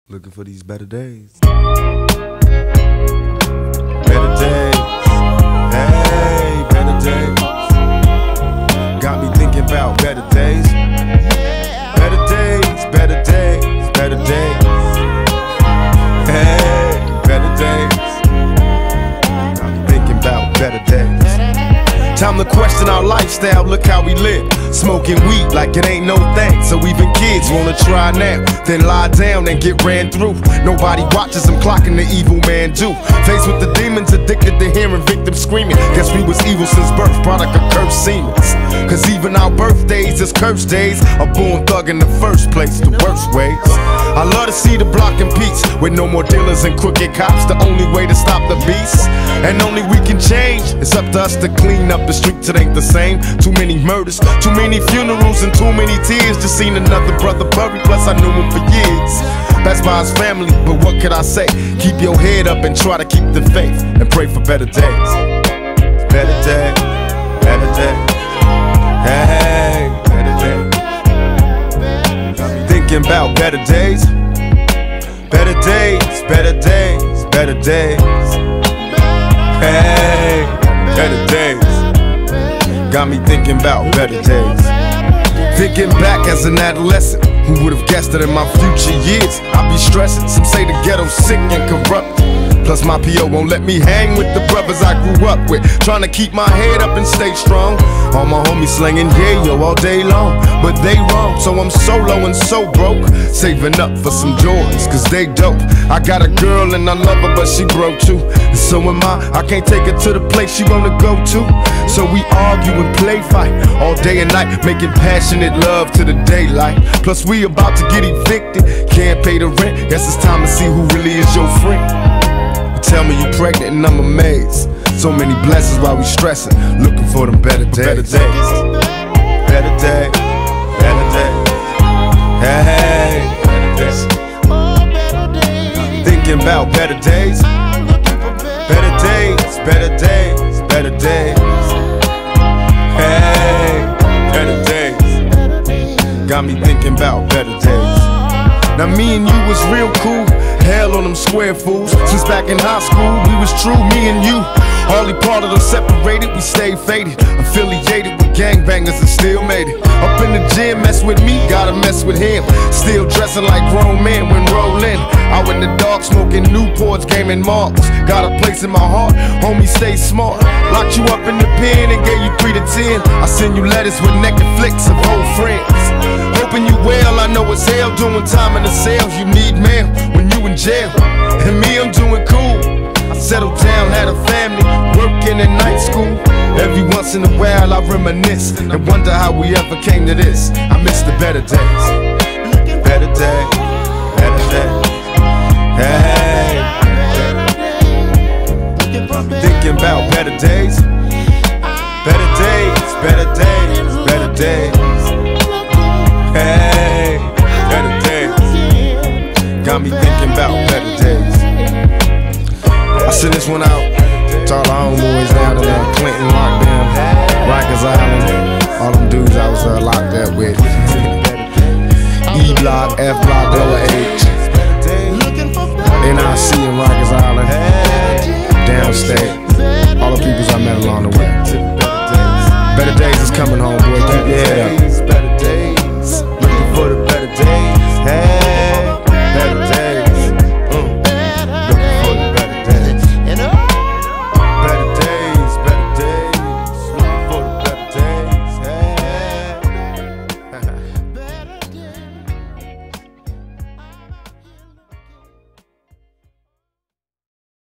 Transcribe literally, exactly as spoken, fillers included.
Looking for these better days. Better days. Hey, better days. Got me thinking about better days. Better days, better days, better days. Hey, better days. Got me thinking about better days. Time to question our lifestyle, look how we live. Smoking weed like it ain't no thing. So even kids wanna try now, then lie down and get ran through. Nobody watches them clocking the evil man do. Faced with the demons, addicted to hearing victims screaming. Guess we was evil since birth, product of cursed seemings. Cause even our birthdays is cursed days. A born thug in the first place, the worst ways. I love to see the block in peace, with no more dealers and crooked cops. The only way to stop the beast, and only we can change. It's up to us to clean up the streets, it ain't the same. Too many murders, too many funerals, and too many tears. Just seen another brother buried, plus I knew him for years. That's by his family, but what could I say? Keep your head up and try to keep the faith, and pray for better days. Better days, better days. Hey, better days. Thinking about better days. Better days, better days, better days. Hey, better days. Got me thinking about better days. Thinking back as an adolescent, who would've guessed that in my future years I'd be stressing? Some say the ghetto's sick and corrupt. Plus my P O won't let me hang with the brothers I grew up with. Trying to keep my head up and stay strong. All my homies slinging yeah yo all day long, but they wrong, so I'm solo and so broke. Saving up for some Jordans, cause they dope. I got a girl and I love her, but she broke too. And so am I, I can't take her to the place she wanna go to. So we argue and play fight all day and night, making passionate love to the daylight. Plus we about to get evicted, can't pay the rent. Guess it's time to see who really is your friend. You tell me you pregnant and I'm amazed. So many blessings while we stressing, looking for them better days. Better days, better days, better days. Hey, better days. Thinking about better days. Better days, better days, better days. Hey, better days. Got me thinking about better days. Now me and you was real cool, hell on them square fools. Since back in high school, we was true, me and you. Hardly part of them separated, we stayed faded. Affiliated with gangbangers and still made it. Up in the gym, mess with me, gotta mess with him. Still dressing like grown men when rolling. Out in the dark, smoking Newports, gaming marks. Got a place in my heart, homie, stay smart. Locked you up in the pen and gave you three to ten. I send you letters with naked flicks of old friends. Hoping you well, I know it's hell doing time in the cells. You need mail when you in jail, and me, I'm doing cool. I settled down, had a family, working in night school. Every once in a while I reminisce and wonder how we ever came to this. I miss the better days. Better days, better days. Hey, thinking about better days. Better days, better days, better days. Hey, better days. Got me thinking about better days. I send this one out to all our homeboys down in uh, Clinton, lockdown, Rikers Island, all them dudes I was uh, locked up with. E Block, F Block, double H.